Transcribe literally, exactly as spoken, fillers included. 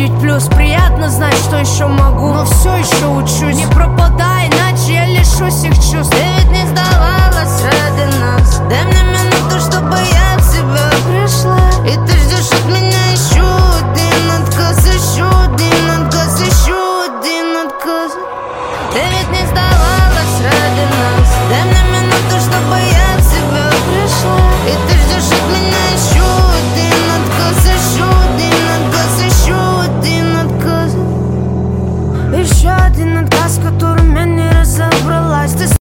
видеть плюс. Приятно знать, что еще могу, но все еще учусь. Не пропадай